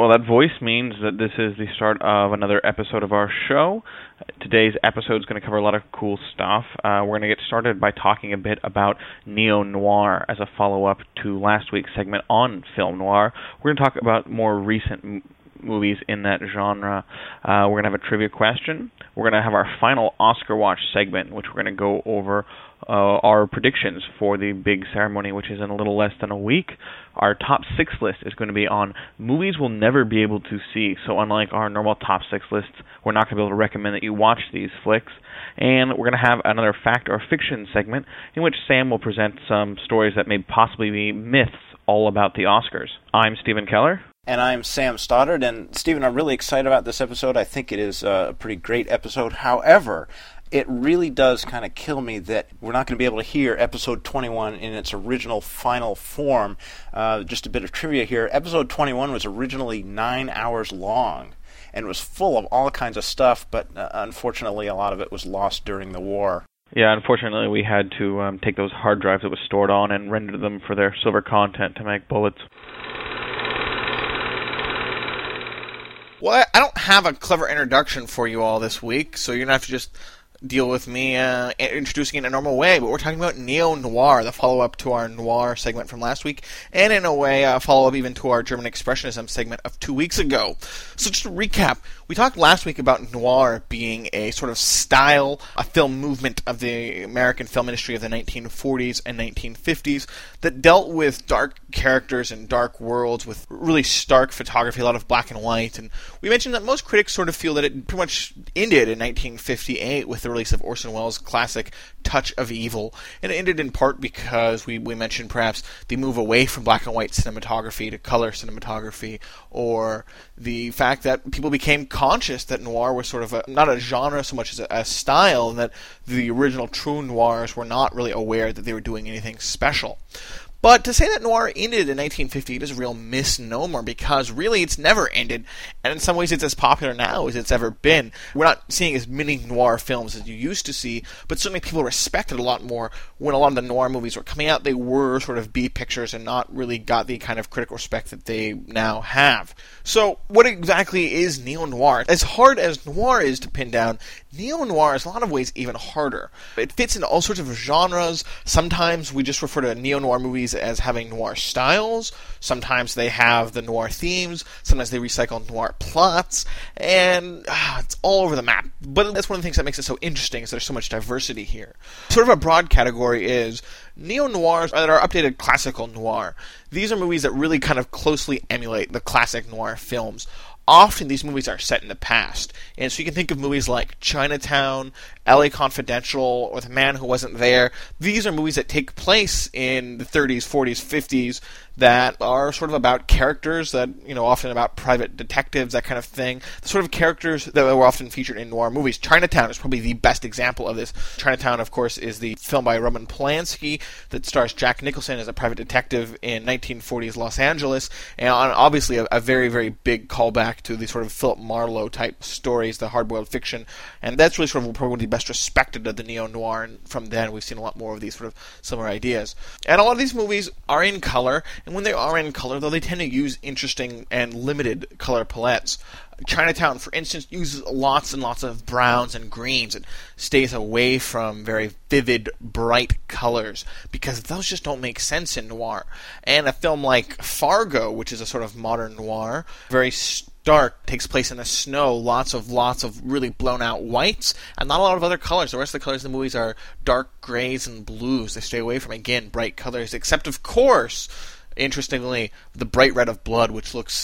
Well, that voice means that this is the start of another episode of our show. Today's episode is going to cover a lot of cool stuff. We're going to get started by talking a bit about neo-noir as a follow-up to last week's segment on film noir. We're going to talk about more recent movies in that genre. We're going to have a trivia question. We're going to have our final Oscar Watch segment, which we're going to go over our predictions for the big ceremony, which is in a little less than a week. Our top 6 list is going to be on movies we'll never be able to see. So unlike our normal top 6 lists, we're not going to be able to recommend that you watch these flicks. And we're going to have another fact or fiction segment in which Sam will present some stories that may possibly be myths all about the Oscars. I'm Stephen Keller. And I'm Sam Stoddard. And Stephen, I'm really excited about this episode. I think it is a pretty great episode. However, it really does kind of kill me that we're not going to be able to hear episode 21 in its original final form. Just a bit of trivia here. Episode 21 was originally 9 hours long and was full of all kinds of stuff, but unfortunately a lot of it was lost during the war. Yeah, unfortunately we had to take those hard drives it was stored on and render them for their silver content to make bullets. Well, I don't have a clever introduction for you all this week, so you're going to have to just deal with me introducing it in a normal way, but we're talking about neo-noir, the follow-up to our noir segment from last week, and in a way, a follow-up even to our German Expressionism segment of 2 weeks ago. So just to recap, we talked last week about noir being a sort of style, a film movement of the American film industry of the 1940s and 1950s that dealt with dark characters and dark worlds with really stark photography, a lot of black and white, and we mentioned that most critics sort of feel that it pretty much ended in 1958 with the release of Orson Welles' classic Touch of Evil, and it ended in part because we mentioned perhaps the move away from black and white cinematography to color cinematography, or the fact that people became conscious that noir was sort of not a genre so much as a style, and that the original true noirs were not really aware that they were doing anything special. But to say that noir ended in 1958 is a real misnomer, because really it's never ended, and in some ways it's as popular now as it's ever been. We're not seeing as many noir films as you used to see, but certainly people respected a lot more when a lot of the noir movies were coming out. They were sort of B pictures and not really got the kind of critical respect that they now have. So what exactly is neo-noir? As hard as noir is to pin down, neo-noir is in a lot of ways even harder. It fits into all sorts of genres. Sometimes we just refer to neo-noir movies as having noir styles. Sometimes they have the noir themes. Sometimes they recycle noir plots. And it's all over the map. But that's one of the things that makes it so interesting, is there's so much diversity here. Sort of a broad category is neo-noirs that are updated classical noir. These are movies that really kind of closely emulate the classic noir films. Often these movies are set in the past, and so you can think of movies like Chinatown, L.A. Confidential, or The Man Who Wasn't There. These are movies that take place in the 30s, 40s, 50s that are sort of about characters that, often about private detectives, that kind of thing. The sort of characters that were often featured in noir movies. Chinatown is probably the best example of this. Chinatown, of course, is the film by Roman Polanski that stars Jack Nicholson as a private detective in 1940s Los Angeles, and obviously a very, very big callback to the sort of Philip Marlowe type stories, the hard-boiled fiction, and that's really sort of probably one of the best respected of the neo-noir, and from then we've seen a lot more of these sort of similar ideas. And a lot of these movies are in color, and when they are in color, though, they tend to use interesting and limited color palettes. Chinatown, for instance, uses lots and lots of browns and greens and stays away from very vivid, bright colors, because those just don't make sense in noir. And a film like Fargo, which is a sort of modern noir, very stark, takes place in the snow, lots of really blown out whites, and not a lot of other colors. The rest of the colors in the movies are dark grays and blues. They stay away from, again, bright colors, except, of course, interestingly, the bright red of blood, which looks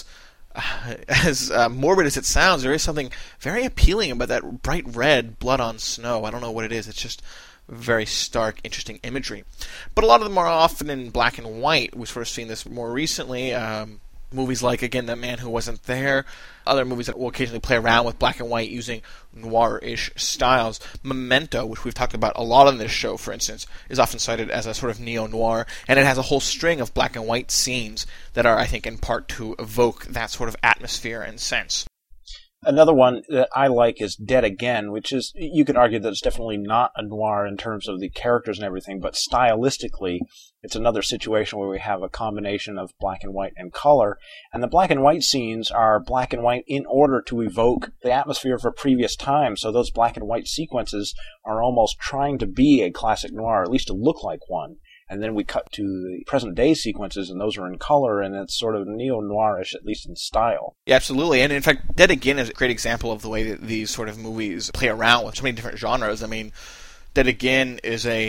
as morbid as it sounds. There is something very appealing about that bright red blood on snow. I don't know what it is. It's just very stark, interesting imagery. But a lot of them are often in black and white. We've sort of seen this more recently. Movies like, again, The Man Who Wasn't There. Other movies that will occasionally play around with black and white using noir-ish styles. Memento, which we've talked about a lot on this show, for instance, is often cited as a sort of neo-noir, and it has a whole string of black and white scenes that are, I think, in part to evoke that sort of atmosphere and sense. Another one that I like is Dead Again, which is, you could argue that it's definitely not a noir in terms of the characters and everything, but stylistically, it's another situation where we have a combination of black and white and color, and the black and white scenes are black and white in order to evoke the atmosphere of a previous time, so those black and white sequences are almost trying to be a classic noir, at least to look like one. And then we cut to the present-day sequences, and those are in color, and it's sort of neo-noirish, at least in style. Yeah, absolutely. And in fact, Dead Again is a great example of the way that these sort of movies play around with so many different genres. I mean, Dead Again is a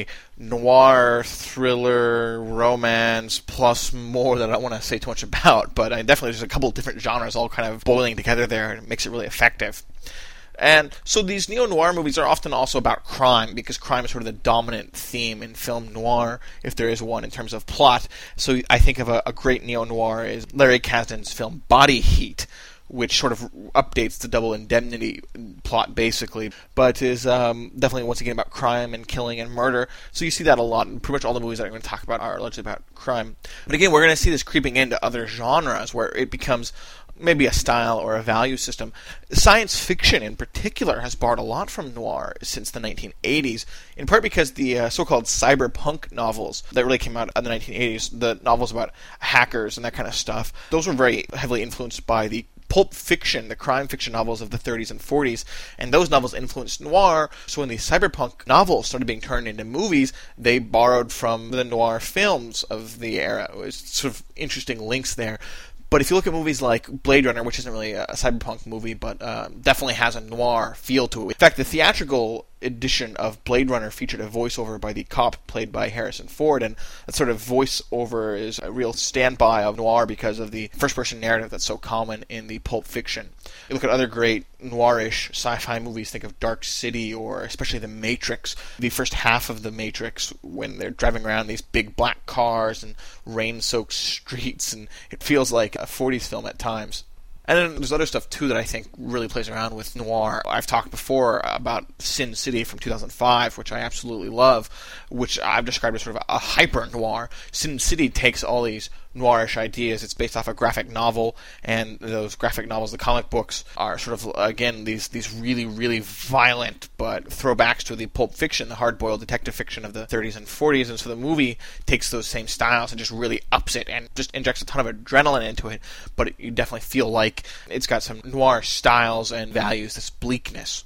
noir, thriller, romance, plus more that I don't want to say too much about, but definitely there's a couple of different genres all kind of boiling together there, and it makes it really effective. And so these neo-noir movies are often also about crime, because crime is sort of the dominant theme in film noir, if there is one in terms of plot. So I think of a great neo-noir is Larry Kasdan's film Body Heat, which sort of updates the Double Indemnity plot, basically, but is definitely, once again, about crime and killing and murder. So you see that a lot, and pretty much all the movies that I'm going to talk about are largely about crime. But again, we're going to see this creeping into other genres, where it becomes maybe a style or a value system. Science fiction, in particular, has borrowed a lot from noir since the 1980s, in part because the so-called cyberpunk novels that really came out in the 1980s, the novels about hackers and that kind of stuff, those were very heavily influenced by the pulp fiction, the crime fiction novels of the 30s and 40s, and those novels influenced noir. So when the cyberpunk novels started being turned into movies, they borrowed from the noir films of the era. It was sort of interesting links there. But if you look at movies like Blade Runner, which isn't really a cyberpunk movie, but definitely has a noir feel to it. In fact, the theatrical edition of Blade Runner featured a voiceover by the cop played by Harrison Ford, and that sort of voiceover is a real standby of noir because of the first-person narrative that's so common in the pulp fiction. You look at other great noirish sci-fi movies, think of Dark City, or especially The Matrix. The first half of The Matrix, when they're driving around these big black cars and rain-soaked streets, and it feels like a 40s film at times. And then there's other stuff, too, that I think really plays around with noir. I've talked before about Sin City from 2005, which I absolutely love, which I've described as sort of a hyper-noir. Sin City takes all these noirish ideas. It's based off a graphic novel, and those graphic novels, the comic books, are sort of, again, these really, really violent, but throwbacks to the pulp fiction, the hard-boiled detective fiction of the 30s and 40s, and so the movie takes those same styles and just really ups it and just injects a ton of adrenaline into it, but you definitely feel like it's got some noir styles and values, this bleakness.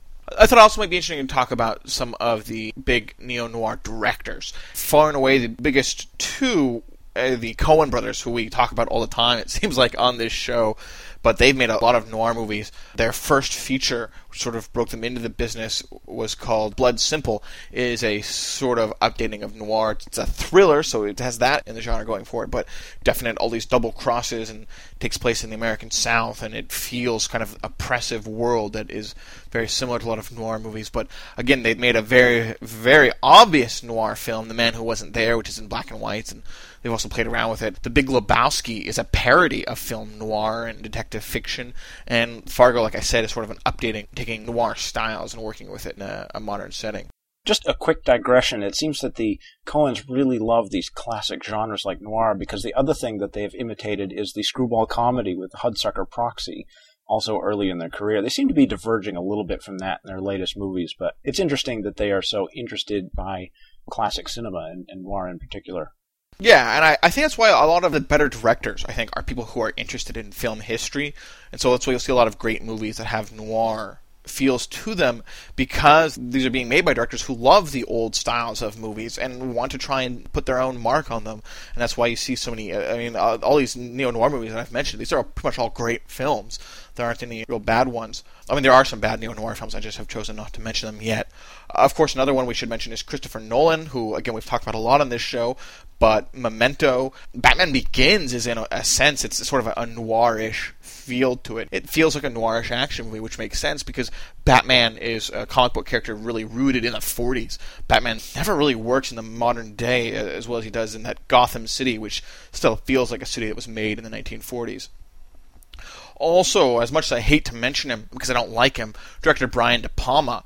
I thought it also might be interesting to talk about some of the big neo-noir directors. Far and away the biggest two, the Coen brothers, who we talk about all the time, it seems like, on this show, but they've made a lot of noir movies. Their first feature, which sort of broke them into the business, was called Blood Simple, is a sort of updating of noir. It's a thriller, so it has that in the genre going for it, but definite all these double crosses, and takes place in the American South, and it feels kind of oppressive world that is very similar to a lot of noir movies. But again, they've made a very, very obvious noir film, The Man Who Wasn't There, which is in black and white, and they've also played around with it. The Big Lebowski is a parody of film noir and detective fiction, and Fargo, like I said, is sort of an updating, taking noir styles and working with it in a modern setting. Just a quick digression. It seems that the Coens really love these classic genres like noir, because the other thing that they have imitated is the screwball comedy with Hudsucker Proxy, also early in their career. They seem to be diverging a little bit from that in their latest movies, but it's interesting that they are so interested by classic cinema, and noir in particular. Yeah, and I think that's why a lot of the better directors, I think, are people who are interested in film history, and so that's why you'll see a lot of great movies that have noir feels to them, because these are being made by directors who love the old styles of movies and want to try and put their own mark on them. And that's why you see so many, all these neo-noir movies that I've mentioned, these are pretty much all great films. There aren't any real bad ones. I mean, there are some bad neo-noir films, I just have chosen not to mention them yet. Of course, another one we should mention is Christopher Nolan, who, again, we've talked about a lot on this show, but Memento, Batman Begins is, in a sense, it's sort of a noirish feel to it. It feels like a noirish action movie, which makes sense because Batman is a comic book character really rooted in the 40s. Batman never really works in the modern day as well as he does in that Gotham City, which still feels like a city that was made in the 1940s. Also, as much as I hate to mention him because I don't like him, director Brian De Palma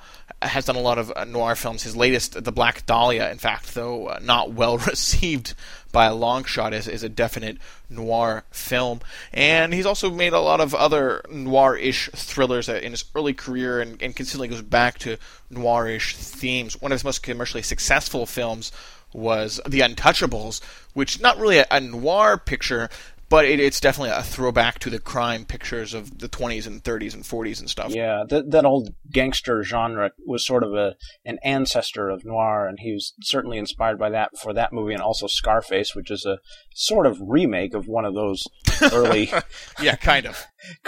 has done a lot of noir films. His latest, The Black Dahlia, in fact, though not well received by a long shot, is a definite noir film. And he's also made a lot of other noir-ish thrillers in his early career, and consistently goes back to noir-ish themes. One of his most commercially successful films was The Untouchables, which not really a noir picture, but it's definitely a throwback to the crime pictures of the 20s and 30s and 40s and stuff. Yeah, that old gangster genre was sort of an ancestor of noir, and he was certainly inspired by that for that movie, and also Scarface, which is a sort of remake of one of those early... Yeah, kind of.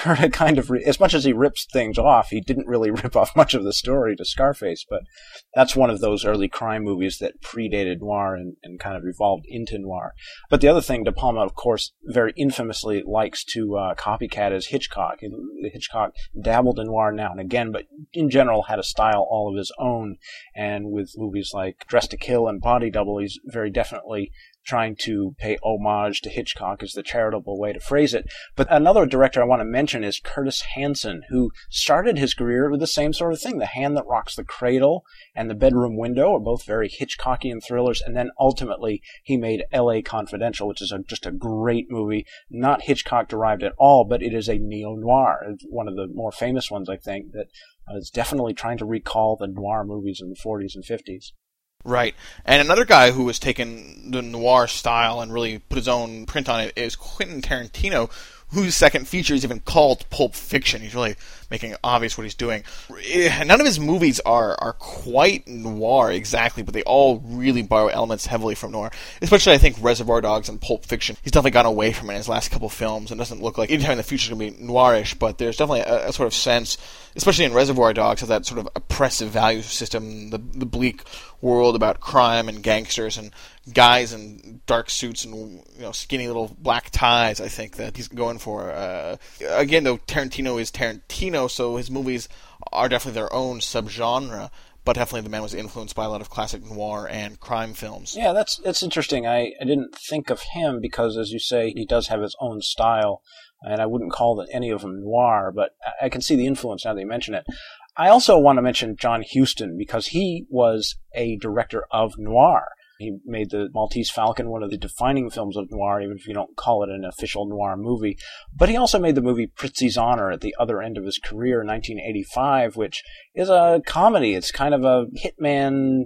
As much as he rips things off, he didn't really rip off much of the story to Scarface, but that's one of those early crime movies that predated noir and kind of evolved into noir. But the other thing De Palma, of course, very infamously likes to copycat is Hitchcock. Hitchcock dabbled in noir now and again, but in general had a style all of his own, and with movies like Dressed to Kill and Body Double, he's very definitely trying to pay homage to Hitchcock is the charitable way to phrase it. But another director I want to mention is Curtis Hanson, who started his career with the same sort of thing. The Hand That Rocks the Cradle and The Bedroom Window are both very Hitchcockian thrillers, and then ultimately he made L.A. Confidential, which is just a great movie, not Hitchcock-derived at all, but it is a neo-noir. It's one of the more famous ones, I think, that is definitely trying to recall the noir movies in the 40s and 50s. Right. And another guy who has taken the noir style and really put his own print on it is Quentin Tarantino, whose second feature is even called Pulp Fiction. He's really making obvious what he's doing. None of his movies are quite noir exactly, but they all really borrow elements heavily from noir. Especially, I think, Reservoir Dogs and Pulp Fiction. He's definitely gone away from it in his last couple films, and doesn't look like anytime in the future is going to be noirish, but there's definitely a sort of sense, especially in Reservoir Dogs, of that sort of oppressive value system, the bleak world about crime and gangsters and guys in dark suits and skinny little black ties. I think that he's going for. Again, though, Tarantino is Tarantino, so his movies are definitely their own subgenre, but definitely the man was influenced by a lot of classic noir and crime films. Yeah, that's interesting. I didn't think of him because, as you say, he does have his own style, and I wouldn't call any of them noir, but I can see the influence now that you mention it. I also want to mention John Huston because he was a director of noir. He made The Maltese Falcon, one of the defining films of noir, even if you don't call it an official noir movie. But he also made the movie Prizzi's Honor at the other end of his career in 1985, which is a comedy. It's kind of a hitman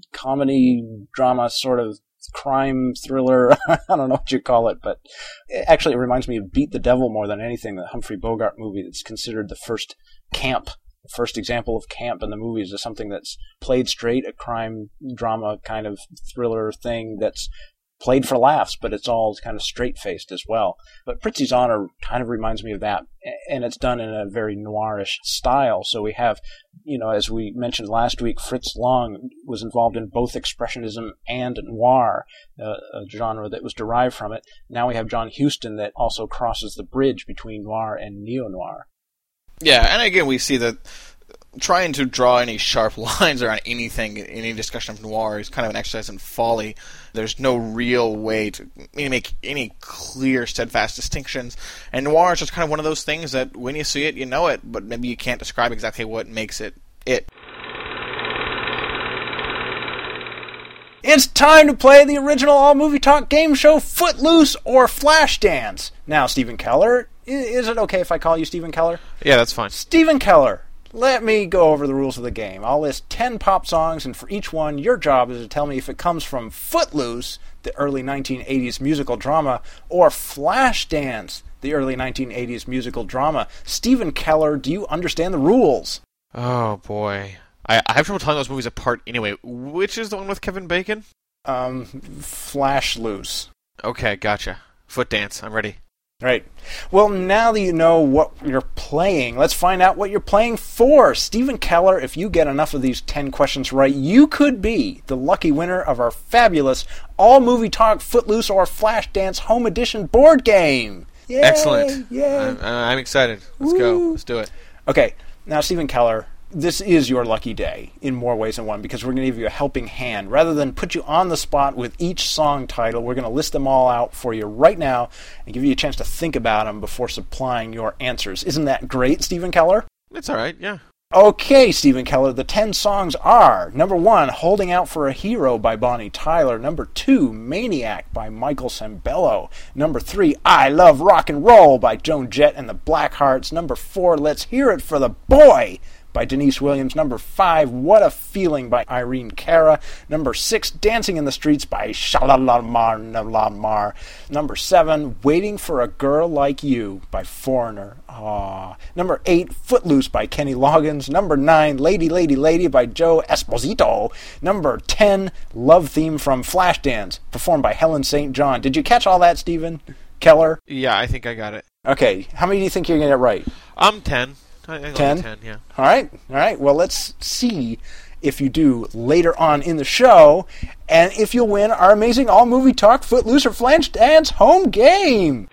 comedy drama sort of crime thriller. I don't know what you call it, but actually it reminds me of Beat the Devil more than anything, the Humphrey Bogart movie that's considered the first example of camp in the movies, is something that's played straight, a crime drama kind of thriller thing that's played for laughs, but it's all kind of straight-faced as well. But Prizzi's Honor kind of reminds me of that, and it's done in a very noirish style. So we have, as we mentioned last week, Fritz Lang was involved in both expressionism and noir, a genre that was derived from it. Now we have John Huston that also crosses the bridge between noir and neo-noir. Yeah, and again, we see that trying to draw any sharp lines around anything in any discussion of noir is kind of an exercise in folly. There's no real way to make any clear, steadfast distinctions. And noir is just kind of one of those things that when you see it, you know it, but maybe you can't describe exactly what makes it it. It's time to play the original All Movie Talk game show, Footloose or Flashdance. Now, Stephen Keller, is it okay if I call you Stephen Keller? Yeah, that's fine. Stephen Keller, let me go over the rules of the game. I'll list 10 pop songs, and for each one, your job is to tell me if it comes from Footloose, the early 1980s musical drama, or Flashdance, the early 1980s musical drama. Stephen Keller, do you understand the rules? Oh, boy. I have trouble telling those movies apart anyway. Which is the one with Kevin Bacon? Flashloose. Okay, gotcha. Footdance, I'm ready. Right. Well, now that you know what you're playing, let's find out what you're playing for. Stephen Keller, if you get enough of these 10 questions right, you could be the lucky winner of our fabulous All Movie Talk Footloose or Flashdance Home Edition board game. Yay! Excellent. Yay! I'm excited. Let's go. Let's do it. Okay. Now, Stephen Keller, this is your lucky day in more ways than one because we're going to give you a helping hand. Rather than put you on the spot with each song title, we're going to list them all out for you right now and give you a chance to think about them before supplying your answers. Isn't that great, Stephen Keller? It's all right, yeah. Okay, Stephen Keller, the 10 songs are: number 1, Holding Out for a Hero by Bonnie Tyler. Number 2, Maniac by Michael Sembello. Number 3, I Love Rock and Roll by Joan Jett and the Blackhearts. Number 4, Let's Hear It for the Boy by Denise Williams. Number 5, What a Feeling by Irene Cara. Number 6, Dancing in the Streets by Shalalamar. Number 7, Waiting for a Girl Like You by Foreigner. Aww. Number 8, Footloose by Kenny Loggins. Number 9, Lady, Lady, Lady by Joe Esposito. Number 10, Love Theme from Flashdance, performed by Helen St. John. Did you catch all that, Stephen Keller? Yeah, I think I got it. Okay, how many do you think you're going to get right? 10. I 10? 10, yeah. All right. Well, let's see if you do later on in the show, and if you'll win our amazing All Movie Talk Footloose or Flashdance home game.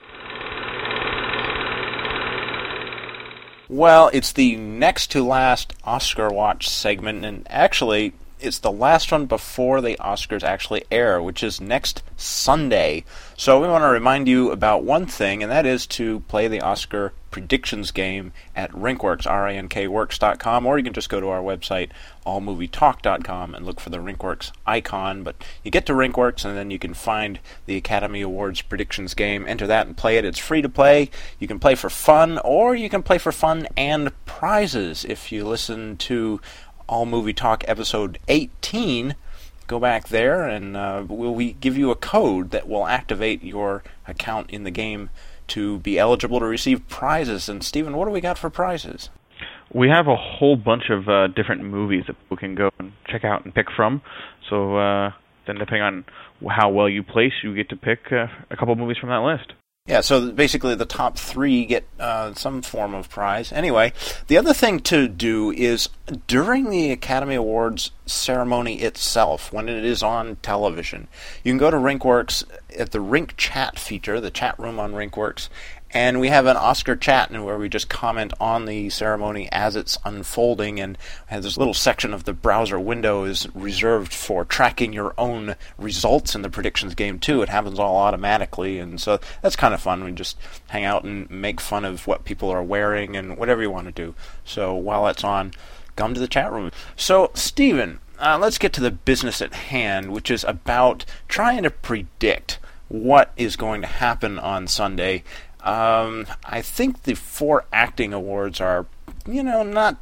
Well, it's the next to last Oscar Watch segment, and actually, it's the last one before the Oscars actually air, which is next Sunday. So we want to remind you about one thing, and that is to play the Oscar predictions game at Rinkworks, rinkworks.com, or you can just go to our website, allmovietalk.com, and look for the Rinkworks icon. But you get to Rinkworks, and then you can find the Academy Awards predictions game. Enter that and play it. It's free to play. You can play for fun, or you can play for fun and prizes. If you listen to All Movie Talk episode 18, go back there and we'll give you a code that will activate your account in the game to be eligible to receive prizes. And Stephen, what do we got for prizes? We have a whole bunch of different movies that people can go and check out and pick from. So then depending on how well you place, you get to pick a couple of movies from that list. Yeah, so basically the top 3 get some form of prize. Anyway, the other thing to do is during the Academy Awards ceremony itself, when it is on television, you can go to Rinkworks at the Rink Chat feature, the chat room on Rinkworks, and we have an Oscar chat where we just comment on the ceremony as it's unfolding, and this little section of the browser window is reserved for tracking your own results in the predictions game too. It happens all automatically, and so that's kind of fun. We just hang out and make fun of what people are wearing and whatever you want to do. So while that's on, come to the chat room. So, Stephen, let's get to the business at hand, which is about trying to predict what is going to happen on Sunday. I think the 4 acting awards are, not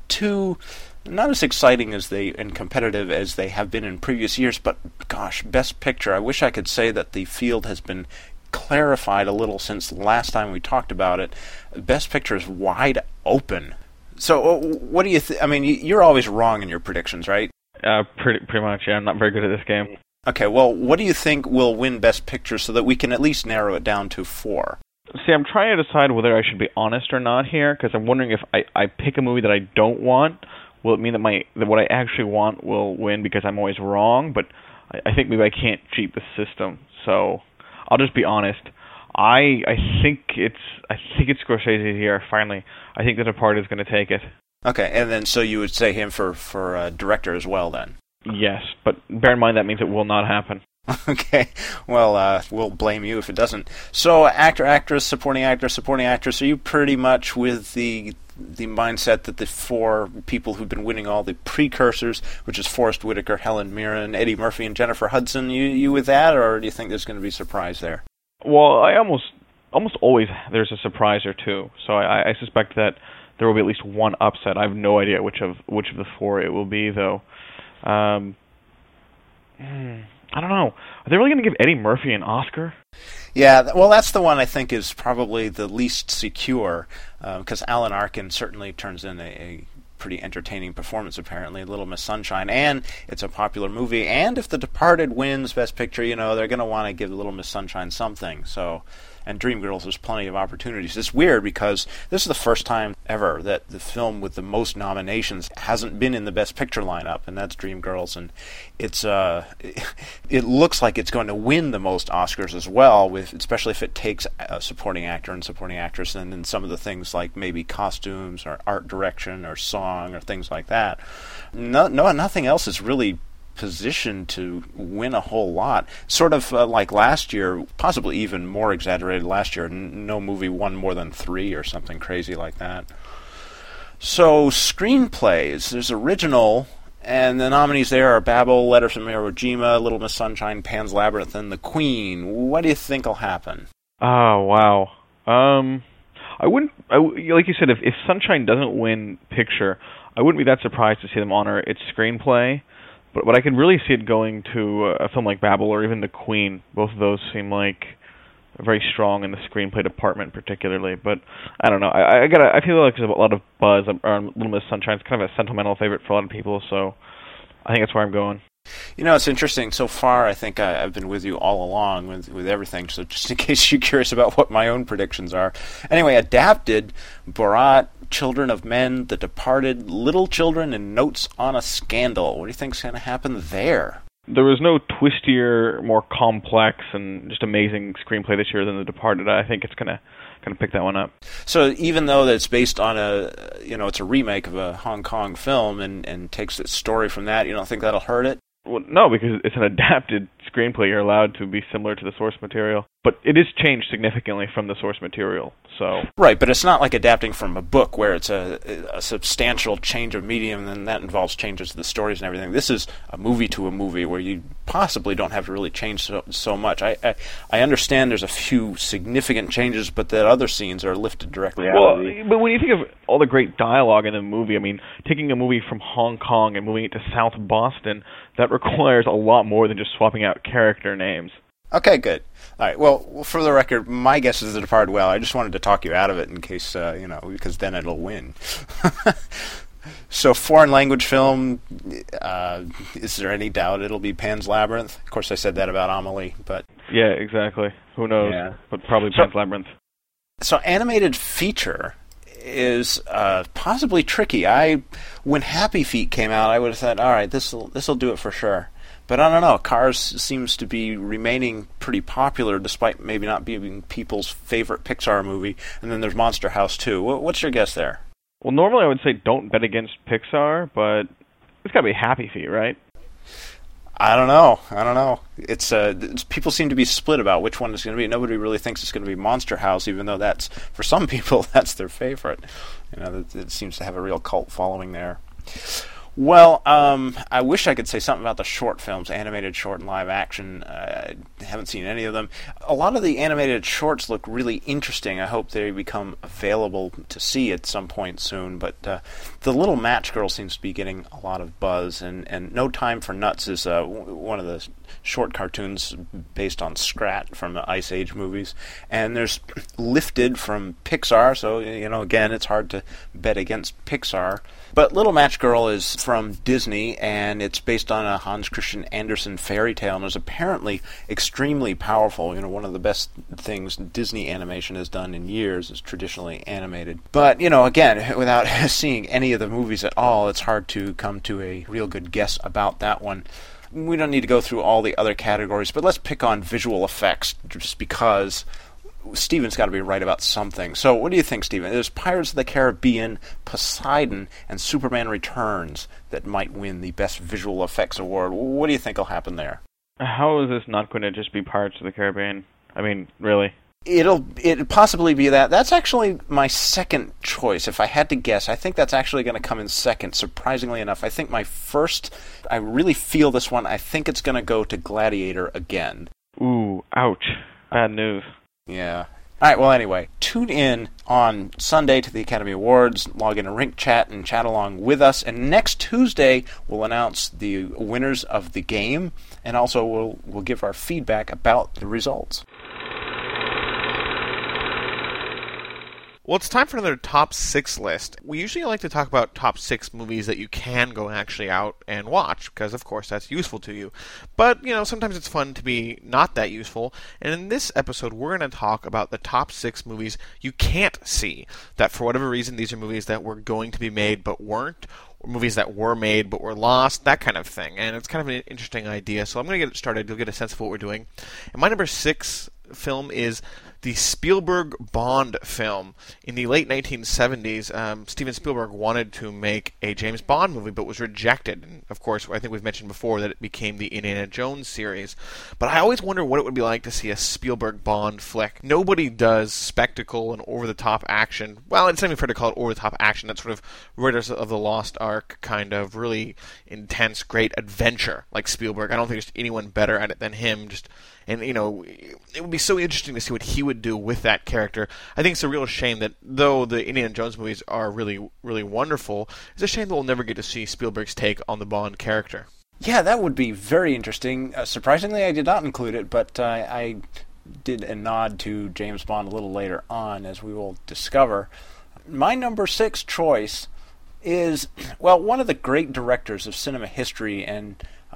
as exciting as and competitive as they have been in previous years, but gosh, Best Picture, I wish I could say that the field has been clarified a little since the last time we talked about it. Best Picture is wide open. So what do you I mean, you're always wrong in your predictions, right? Pretty much, yeah. I'm not very good at this game. Okay, well, what do you think will win Best Picture so that we can at least narrow it down to 4? See, I'm trying to decide whether I should be honest or not here, because I'm wondering if I pick a movie that I don't want, will it mean that what I actually want will win because I'm always wrong? But I think maybe I can't cheat the system, so I'll just be honest. I think it's Scorsese here. Finally, I think that Departed is going to take it. Okay, and then so you would say him for director as well, then? Yes, but bear in mind that means it will not happen. Okay, well, we'll blame you if it doesn't. So, actor, actress, supporting actor, supporting actress, are you pretty much with the mindset that the 4 people who've been winning all the precursors, which is Forrest Whitaker, Helen Mirren, Eddie Murphy, and Jennifer Hudson, you with that, or do you think there's going to be a surprise there? Well, I almost always there's a surprise or two, so I suspect that there will be at least one upset. I have no idea which of the 4 it will be, though. I don't know. Are they really going to give Eddie Murphy an Oscar? Yeah, well, that's the one I think is probably the least secure, because Alan Arkin certainly turns in a pretty entertaining performance, apparently, Little Miss Sunshine, and it's a popular movie, and if The Departed wins Best Picture, they're going to want to give Little Miss Sunshine something, so... And Dreamgirls, there's plenty of opportunities. It's weird because this is the first time ever that the film with the most nominations hasn't been in the Best Picture lineup, and that's Dreamgirls. And it's it looks like it's going to win the most Oscars as well, especially if it takes a supporting actor and supporting actress, and then some of the things like maybe costumes or art direction or song or things like that. Nothing else is really positioned to win a whole lot. Sort of like last year, possibly even more exaggerated last year. No movie won more than 3 or something crazy like that. So, screenplays. There's original, and the nominees there are Babel, Letters from Iwo Jima, Little Miss Sunshine, Pan's Labyrinth, and The Queen. What do you think will happen? Oh, wow. Like you said, if Sunshine doesn't win picture, I wouldn't be that surprised to see them honor its screenplay. But I could really see it going to a film like Babel or even The Queen. Both of those seem like very strong in the screenplay department, particularly. But I don't know. I feel like there's a lot of buzz around Little Miss Sunshine. It's kind of a sentimental favorite for a lot of people, so I think that's where I'm going. You know, it's interesting. So far, I think I've been with you all along with everything, so just in case you're curious about what my own predictions are. Anyway, adapted, Borat, Children of Men, The Departed, Little Children, and Notes on a Scandal. What do you think's going to happen there? There was no twistier, more complex, and just amazing screenplay this year than The Departed. I think it's going to pick that one up. So even though it's based on it's a remake of a Hong Kong film and takes its story from that, you don't think that'll hurt it? Well, no, because it's an adapted screenplay. You're allowed to be similar to the source material. But it is changed significantly from the source material, so... Right, but it's not like adapting from a book where it's a substantial change of medium, and that involves changes to the stories and everything. This is a movie to a movie where you possibly don't have to really change so much. I understand there's a few significant changes, but that other scenes are lifted directly out of the... But when you think of all the great dialogue in the movie, I mean, taking a movie from Hong Kong and moving it to South Boston, that requires a lot more than just swapping out character names. Okay, good. All right, well, for the record, my guess is The Departed. Well, I just wanted to talk you out of it in case, because then it'll win. So, foreign language film, is there any doubt it'll be Pan's Labyrinth? Of course, I said that about Amelie, but... Yeah, exactly. Who knows? Yeah. But probably Pan's Labyrinth. So, animated feature is possibly tricky. When Happy Feet came out, I would have thought, all right, this'll do it for sure. But I don't know. Cars seems to be remaining pretty popular, despite maybe not being people's favorite Pixar movie. And then there's Monster House 2. What's your guess there? Well, normally I would say don't bet against Pixar, but it's got to be Happy Feet, right? I don't know. It's people seem to be split about which one it's going to be. Nobody really thinks it's going to be Monster House, even though that's, for some people, that's their favorite. It seems to have a real cult following there. Well, I wish I could say something about the short films, animated short and live action. I haven't seen any of them. A lot of the animated shorts look really interesting. I hope they become available to see at some point soon. But The Little Match Girl seems to be getting a lot of buzz. And No Time for Nuts is one of the short cartoons based on Scrat from the Ice Age movies. And there's Lifted from Pixar, so, again, it's hard to bet against Pixar. But Little Match Girl is from Disney, and it's based on a Hans Christian Andersen fairy tale, and is apparently extremely powerful. One of the best things Disney animation has done in years is traditionally animated. But, again, without seeing any of the movies at all, it's hard to come to a real good guess about that one. We don't need to go through all the other categories, but let's pick on visual effects, just because Steven's got to be right about something. So what do you think, Steven? There's Pirates of the Caribbean, Poseidon, and Superman Returns that might win the Best Visual Effects Award. What do you think will happen there? How is this not going to just be Pirates of the Caribbean? I mean, really? It'll possibly be that. That's actually my second choice. If I had to guess, I think that's actually going to come in second, surprisingly enough. I think my first, I really feel this one, I think it's going to go to Gladiator again. Ooh, ouch. Bad news. Yeah. All right, well, anyway, tune in on Sunday to the Academy Awards, log in to Rink Chat and chat along with us, and next Tuesday we'll announce the winners of the game, and also we'll give our feedback about the results. Well, it's time for another top 6 list. We usually like to talk about top 6 movies that you can go actually out and watch, because of course that's useful to you. But, sometimes it's fun to be not that useful, and in this episode we're going to talk about the top 6 movies you can't see, that for whatever reason these are movies that were going to be made but weren't, or movies that were made but were lost, that kind of thing. And it's kind of an interesting idea, so I'm going to get it started. You'll get a sense of what we're doing. And my number 6 film is the Spielberg Bond film. In the late 1970s, Steven Spielberg wanted to make a James Bond movie, but was rejected. And of course, I think we've mentioned before that it became the Indiana Jones series. But I always wonder what it would be like to see a Spielberg Bond flick. Nobody does spectacle and over-the-top action. Well, it's not even fair to call it over-the-top action. That's sort of Raiders of the Lost Ark kind of really intense, great adventure like Spielberg. I don't think there's anyone better at it than him. And, you know, it would be so interesting to see what he would do with that character. I think it's a real shame that, though the Indiana Jones movies are really, really wonderful, it's a shame that we'll never get to see Spielberg's take on the Bond character. Yeah, that would be very interesting. Surprisingly, I did not include it, but I did a nod to James Bond a little later on, as we will discover. My number 6 choice is, well, one of the great directors of cinema history, and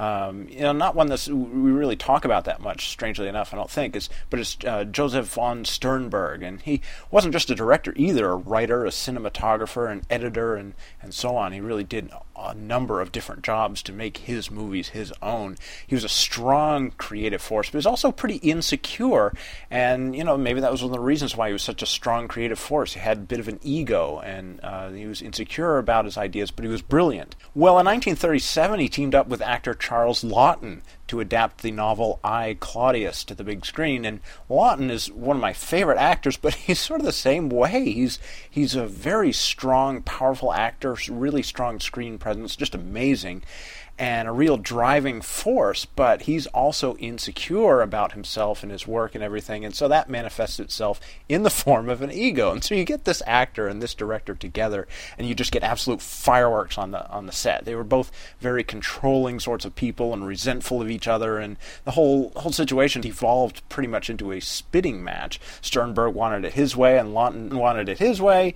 not one that we really talk about that much, strangely enough, I don't think, but it's Joseph von Sternberg. And he wasn't just a director either, a writer, a cinematographer, an editor, and so on. He really did a number of different jobs to make his movies his own. He was a strong creative force, but he was also pretty insecure, and maybe that was one of the reasons why he was such a strong creative force. He had a bit of an ego, and he was insecure about his ideas, but he was brilliant. Well, in 1937, he teamed up with actor Charles Laughton to adapt the novel I, Claudius to the big screen. And Laughton is one of my favorite actors, but he's sort of the same way. He's a very strong, powerful actor, really strong screen presence, just amazing, and a real driving force, but he's also insecure about himself and his work and everything, and so that manifests itself in the form of an ego. And so you get this actor and this director together, and you just get absolute fireworks on the set. They were both very controlling sorts of people and resentful of each other, and the whole situation evolved pretty much into a spitting match. Sternberg wanted it his way, and Laughton wanted it his way,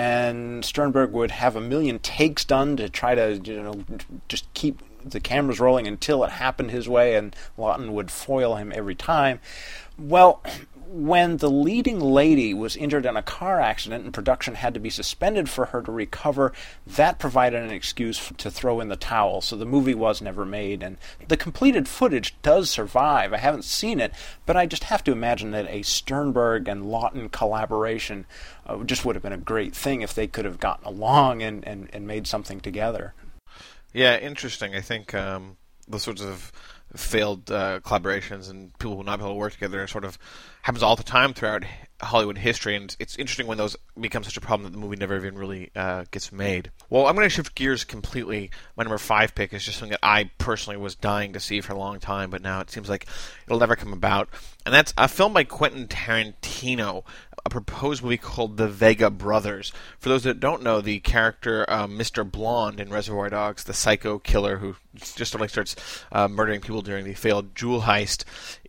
and Sternberg would have a million takes done to try to just keep the cameras rolling until it happened his way, and Laughton would foil him every time. Well, when the leading lady was injured in a car accident and production had to be suspended for her to recover, that provided an excuse to throw in the towel, so the movie was never made. And the completed footage does survive. I haven't seen it, but I just have to imagine that a Sternberg and Laughton collaboration just would have been a great thing if they could have gotten along and made something together. Yeah, interesting. I think those sorts of failed collaborations and people who will not be able to work together sort of happens all the time throughout Hollywood history, and it's interesting when those become such a problem that the movie never even really gets made. Well, I'm going to shift gears completely. My number 5 pick is just something that I personally was dying to see for a long time, but now it seems like it'll never come about, and that's a film by Quentin Tarantino, a proposed movie called The Vega Brothers. For those that don't know, the character Mr. Blonde in Reservoir Dogs, the psycho killer who just suddenly starts murdering people during the failed jewel heist,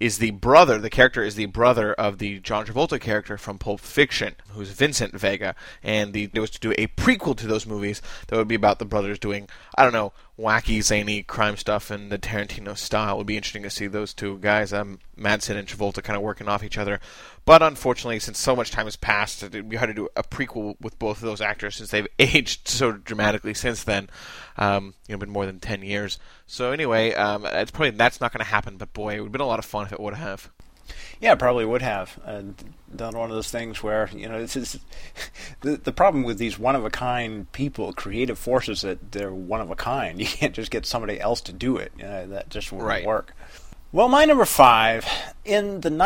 the character is the brother of the John Travolta character from Pulp Fiction, who's Vincent Vega, and it was to do a prequel to those movies that would be about the brothers doing, wacky, zany crime stuff in the Tarantino style. It would be interesting to see those two guys, Madsen and Travolta, kind of working off each other. But unfortunately, since so much time has passed, we had to do a prequel with both of those actors since they've aged so dramatically since then. Been more than 10 years. So anyway, that's not going to happen. But boy, it would have been a lot of fun if it would have. Yeah, it probably would have. Done one of those things where, this is the problem with these one-of-a-kind people, creative forces, that they're one-of-a-kind. You can't just get somebody else to do it. That just wouldn't work. Well, my number 5, in the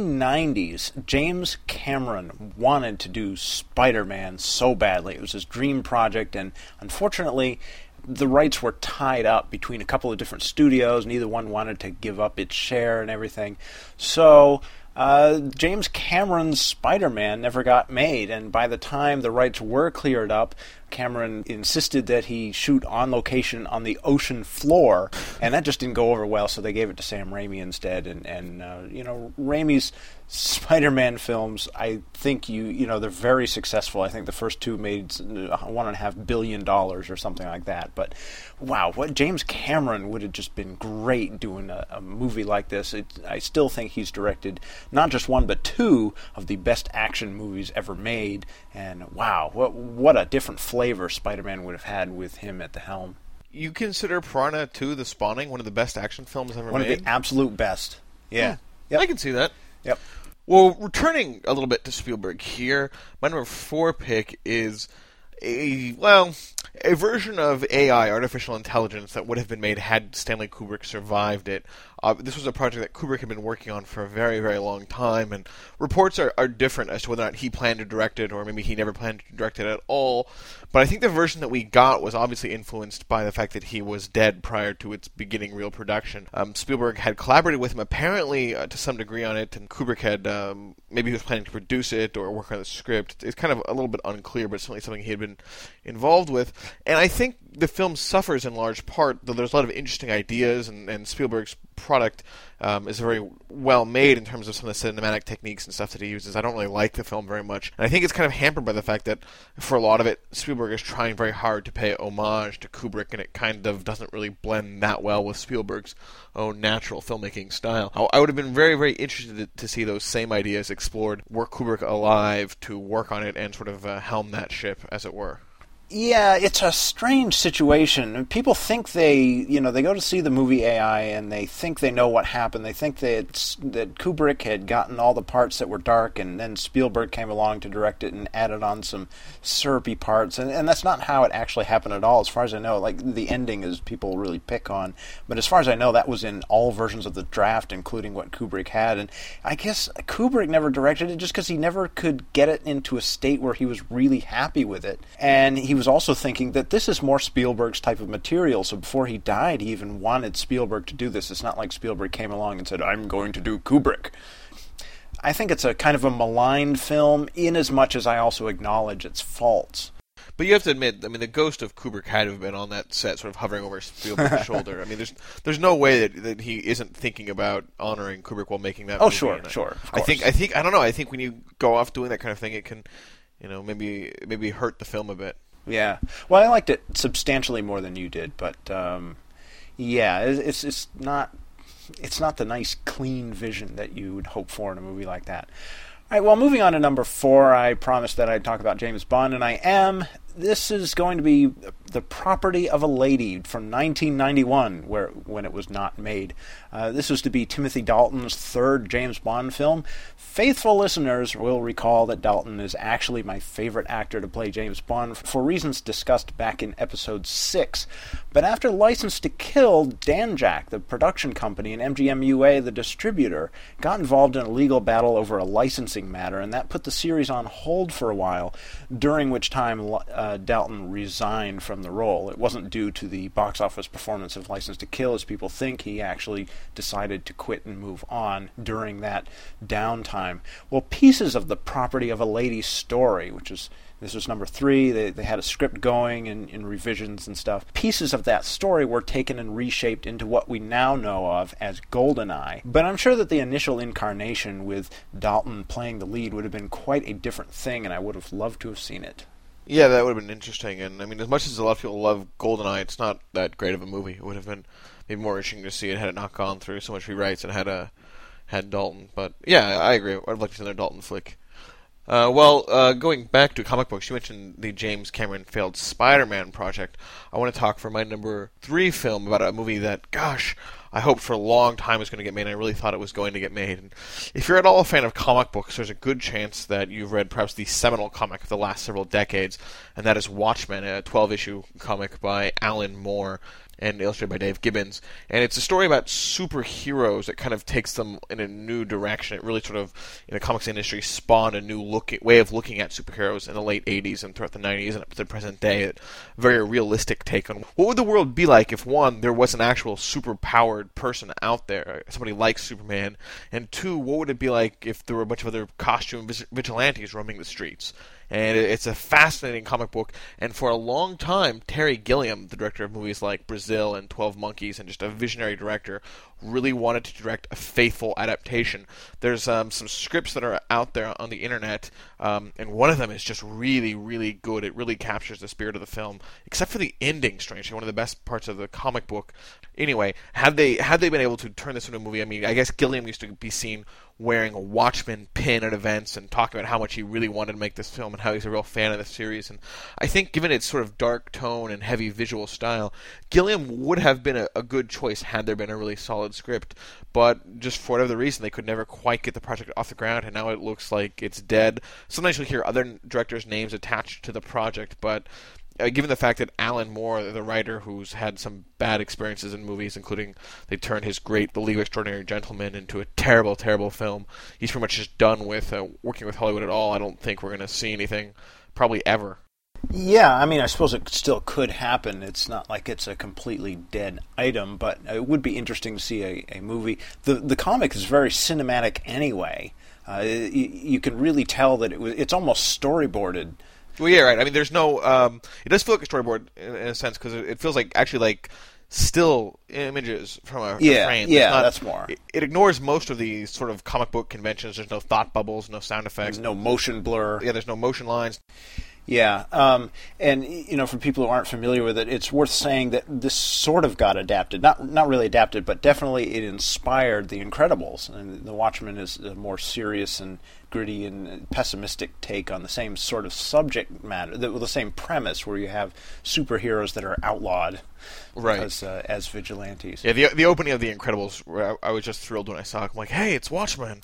1990s, James Cameron wanted to do Spider-Man so badly. It was his dream project, and unfortunately, the rights were tied up between a couple of different studios. Neither one wanted to give up its share and everything. So James Cameron's Spider-Man never got made, and by the time the rights were cleared up, Cameron insisted that he shoot on location on the ocean floor, and that just didn't go over well, so they gave it to Sam Raimi instead. And Raimi's Spider-Man films, I think they're very successful. I think the first two made $1.5 billion or something like that. But wow, what James Cameron would have just been great doing a movie like this. I still think he's directed not just one but two of the best action movies ever made. And wow, what a different flavor Spider-Man would have had with him at the helm. You consider Piranha 2: The Spawning one of the best action films ever made? One of the absolute best. Yeah. Yep. I can see that. Yep. Well, returning a little bit to Spielberg here, my number 4 pick is a version of AI, artificial intelligence, that would have been made had Stanley Kubrick survived it. This was a project that Kubrick had been working on for a very, very long time, and reports are different as to whether or not he planned to direct it, or maybe he never planned to direct it at all. But I think the version that we got was obviously influenced by the fact that he was dead prior to its beginning real production. Spielberg had collaborated with him apparently to some degree on it, and Kubrick had maybe he was planning to produce it or work on the script. It's kind of a little bit unclear, but it's certainly something he had been involved with. And I think the film suffers in large part, though there's a lot of interesting ideas, and Spielberg's product is very well made in terms of some of the cinematic techniques and stuff that he uses. I don't really like the film very much. And I think it's kind of hampered by the fact that for a lot of it, Spielberg is trying very hard to pay homage to Kubrick, and it kind of doesn't really blend that well with Spielberg's own natural filmmaking style. I would have been very, very interested to see those same ideas explored were Kubrick alive to work on it and sort of helm that ship, as it were. Yeah, it's a strange situation. People think they go to see the movie AI and they think they know what happened. They think that Kubrick had gotten all the parts that were dark, and then Spielberg came along to direct it and added on some syrupy parts. And that's not how it actually happened at all. As far as I know, like, the ending is people really pick on. But as far as I know, that was in all versions of the draft, including what Kubrick had. And I guess Kubrick never directed it just because he never could get it into a state where he was really happy with it. And he was also thinking that this is more Spielberg's type of material, so before he died, he even wanted Spielberg to do this. It's not like Spielberg came along and said, I'm going to do Kubrick. I think it's a kind of a maligned film, in as much as I also acknowledge its faults. But you have to admit, I mean, the ghost of Kubrick had to have been on that set, sort of hovering over Spielberg's shoulder. I mean, there's no way that he isn't thinking about honoring Kubrick while making that movie. Sure. Of course. I think I don't know. I think when you go off doing that kind of thing, it can, maybe hurt the film a bit. Yeah. Well, I liked it substantially more than you did, but it's not the nice, clean vision that you would hope for in a movie like that. All right, well, moving on to number 4, I promised that I'd talk about James Bond, and I am. This is going to be The Property of a Lady from 1991, when it was not made. This was to be Timothy Dalton's 3rd James Bond film. Faithful listeners will recall that Dalton is actually my favorite actor to play James Bond for reasons discussed back in episode 6. But after License to Kill, Danjaq, the production company, and MGM UA, the distributor, got involved in a legal battle over a licensing matter, and that put the series on hold for a while, during which time Dalton resigned from the role. It wasn't due to the box office performance of License to Kill, as people think. He actually decided to quit and move on during that downtime. Well, pieces of The Property of a Lady story, this was number 3. They had a script going in revisions and stuff. Pieces of that story were taken and reshaped into what we now know of as GoldenEye. But I'm sure that the initial incarnation with Dalton playing the lead would have been quite a different thing, and I would have loved to have seen it. Yeah, that would have been interesting. And I mean, as much as a lot of people love GoldenEye, it's not that great of a movie. It would have been maybe more interesting to see it had it not gone through so much rewrites and had Dalton. But yeah, I agree. I'd like to see another Dalton flick. Going back to comic books, you mentioned the James Cameron failed Spider-Man project. I want to talk for my number 3 film about a movie that, gosh, I hoped for a long time was going to get made, and I really thought it was going to get made. And if you're at all a fan of comic books, there's a good chance that you've read perhaps the seminal comic of the last several decades, and that is Watchmen, a 12-issue comic by Alan Moore and illustrated by Dave Gibbons. And it's a story about superheroes that kind of takes them in a new direction. It really sort of, in the comics industry, spawned a new way of looking at superheroes in the late 80s and throughout the 90s and up to the present day. A very realistic take on what would the world be like if, 1, there was an actual super-powered person out there, somebody like Superman, and 2, what would it be like if there were a bunch of other costume vigilantes roaming the streets? And it's a fascinating comic book, and for a long time, Terry Gilliam, the director of movies like Brazil and 12 Monkeys, and just a visionary director, really wanted to direct a faithful adaptation. There's some scripts that are out there on the internet, and one of them is just really, really good. It really captures the spirit of the film, except for the ending, strangely, one of the best parts of the comic book. Anyway, had they been able to turn this into a movie, I mean, I guess Gilliam used to be seen wearing a Watchmen pin at events and talking about how much he really wanted to make this film and how he's a real fan of the series. And I think given its sort of dark tone and heavy visual style, Gilliam would have been a good choice had there been a really solid script. But just for whatever reason, they could never quite get the project off the ground, and now it looks like it's dead. Sometimes you'll hear other directors' names attached to the project, but given the fact that Alan Moore, the writer who's had some bad experiences in movies, including they turned his great The League of Extraordinary Gentlemen into a terrible, terrible film, he's pretty much just done with working with Hollywood at all. I don't think we're going to see anything probably ever. Yeah, I mean, I suppose it still could happen. It's not like it's a completely dead item, but it would be interesting to see a movie. The comic is very cinematic anyway. You can really tell that it's almost storyboarded. Well, yeah, right. I mean, there's no. It does feel like a storyboard in a sense because it feels like actually like still images from a frame. Yeah, that's more. It ignores most of the sort of comic book conventions. There's no thought bubbles, no sound effects, no motion blur. Yeah, there's no motion lines. Yeah, and for people who aren't familiar with it, it's worth saying that this sort of got adapted. Not really adapted, but definitely it inspired The Incredibles. And The Watchmen is a more serious and gritty and pessimistic take on the same sort of subject matter, the same premise, where you have superheroes that are outlawed, right, as vigilantes. Yeah, the opening of The Incredibles, I was just thrilled when I saw it. I'm like, hey, it's Watchmen.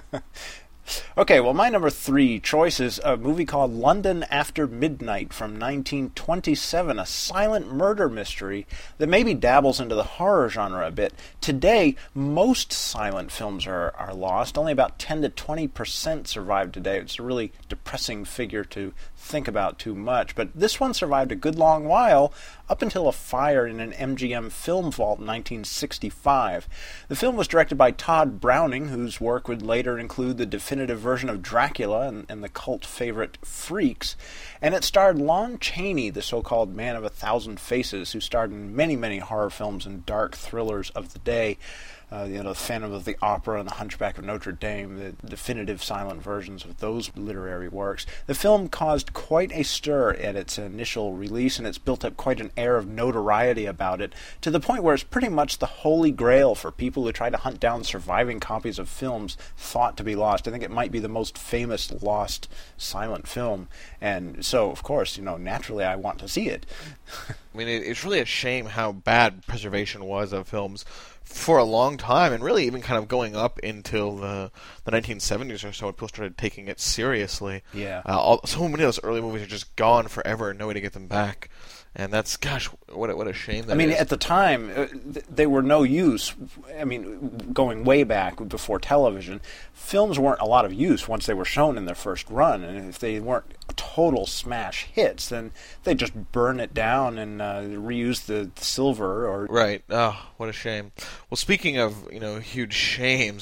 Okay, well, my number 3 choice is a movie called London After Midnight from 1927, a silent murder mystery that maybe dabbles into the horror genre a bit. Today, most silent films are lost. Only about 10 to 20% survive today. It's a really depressing figure to think about too much, but this one survived a good long while, up until a fire in an MGM film vault in 1965. The film was directed by Todd Browning, whose work would later include the definitive version of Dracula and the cult favorite Freaks, and it starred Lon Chaney, the so-called Man of a Thousand Faces, who starred in many, many horror films and dark thrillers of the day. The Phantom of the Opera and The Hunchback of Notre Dame, the definitive silent versions of those literary works. The film caused quite a stir at its initial release, and it's built up quite an air of notoriety about it, to the point where it's pretty much the holy grail for people who try to hunt down surviving copies of films thought to be lost. I think it might be the most famous lost silent film, and so, of course, naturally I want to see it. I mean, it's really a shame how bad preservation was of films for a long time, and really even kind of going up until the 1970s or so, when people started taking it seriously. Yeah. So many of those early movies are just gone forever, and no way to get them back. And that's, gosh, what a shame that is. I mean, at the time, they were no use. I mean, going way back before television, films weren't a lot of use once they were shown in their first run. And if they weren't total smash hits, then they just burn it down and reuse the silver. Or Right. Oh, what a shame. Well, speaking of, huge shames,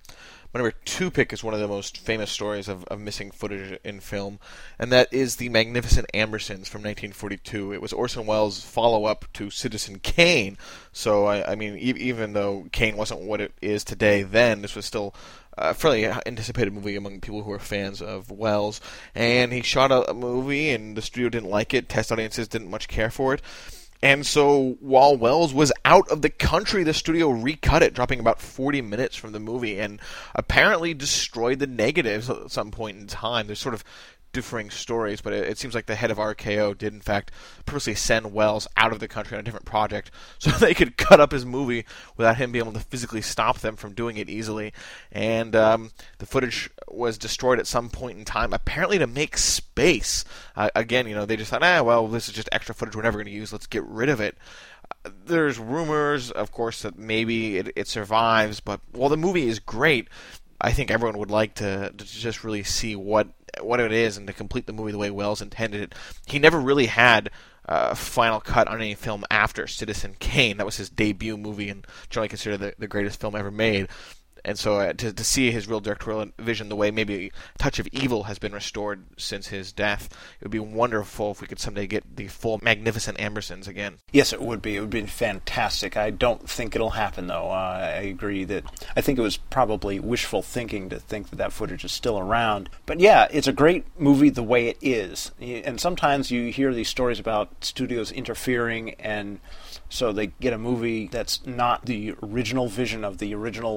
my number 2 pick is one of the most famous stories of missing footage in film, and that is The Magnificent Ambersons from 1942. It was Orson Welles' follow-up to Citizen Kane, so, I mean, even though Kane wasn't what it is today then, this was still a fairly anticipated movie among people who are fans of Welles, and he shot a movie, and the studio didn't like it, test audiences didn't much care for it. And so while Welles was out of the country, the studio recut it, dropping about 40 minutes from the movie, and apparently destroyed the negatives at some point in time. There's sort of differing stories, but it seems like the head of RKO did, in fact, purposely send Welles out of the country on a different project so they could cut up his movie without him being able to physically stop them from doing it easily. And the footage was destroyed at some point in time, apparently to make space. Again, they just thought, well, this is just extra footage we're never going to use. Let's get rid of it. There's rumors, of course, that maybe it survives, but while the movie is great, I think everyone would like to just really see what it is and to complete the movie the way Welles intended it. He never really had a final cut on any film after Citizen Kane. That was his debut movie and generally considered the greatest film ever made. And so to see his real directorial vision the way maybe Touch of Evil has been restored since his death, it would be wonderful if we could someday get the full Magnificent Ambersons again. Yes, it would be. It would be fantastic. I don't think it'll happen, though. I agree that I think it was probably wishful thinking to think that footage is still around. But yeah, it's a great movie the way it is. And sometimes you hear these stories about studios interfering, and so they get a movie that's not the original vision of the original artist.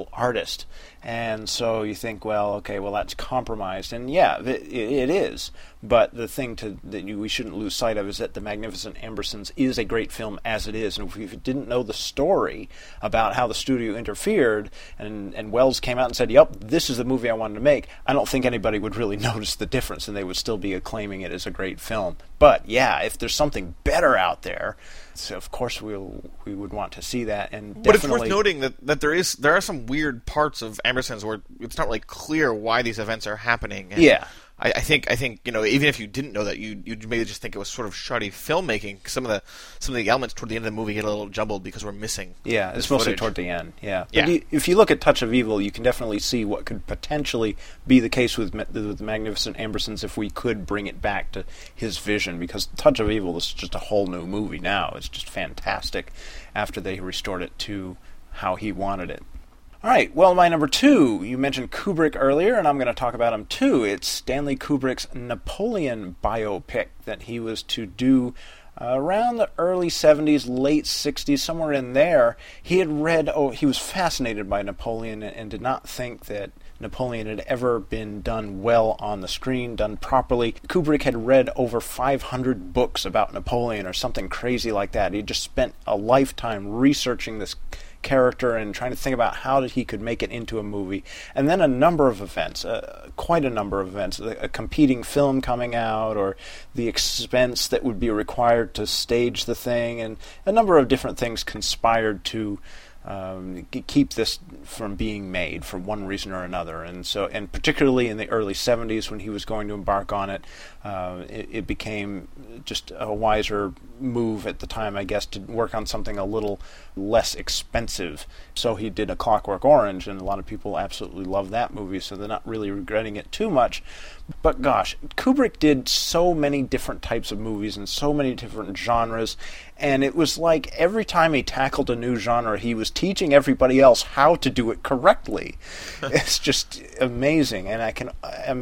missed. And so you think, well, okay, well, that's compromised. And yeah, it is. But the thing we shouldn't lose sight of is that The Magnificent Ambersons is a great film as it is. And if you didn't know the story about how the studio interfered and Wells came out and said, yep, this is the movie I wanted to make, I don't think anybody would really notice the difference, and they would still be acclaiming it as a great film. But yeah, if there's something better out there, so of course we would want to see that. And but it's worth noting that there are some weird parts of Ambersons where it's not really clear why these events are happening. And yeah. I think even if you didn't know that, you'd maybe just think it was sort of shoddy filmmaking. Some of the elements toward the end of the movie get a little jumbled because we're missing. Yeah, it's mostly toward the end. Yeah, yeah. But if you look at Touch of Evil, you can definitely see what could potentially be the case with the Magnificent Ambersons if we could bring it back to his vision. Because Touch of Evil is just a whole new movie now. It's just fantastic after they restored it to how he wanted it. All right, well, my number 2, you mentioned Kubrick earlier, and I'm going to talk about him too. It's Stanley Kubrick's Napoleon biopic that he was to do around the early 70s, late 60s, somewhere in there. He was fascinated by Napoleon and did not think that Napoleon had ever been done well on the screen, done properly. Kubrick had read over 500 books about Napoleon or something crazy like that. He just spent a lifetime researching this character and trying to think about how he could make it into a movie. And then a number of events, quite a number of events, a competing film coming out, or the expense that would be required to stage the thing, and a number of different things conspired to keep this from being made for one reason or another. And particularly in the early 70s when he was going to embark on it, it became just a wiser move at the time, I guess, to work on something a little less expensive. So he did A Clockwork Orange, and a lot of people absolutely love that movie, so they're not really regretting it too much. But gosh, Kubrick did so many different types of movies and so many different genres, and it was like every time he tackled a new genre, he was teaching everybody else how to do it correctly. It's just amazing. And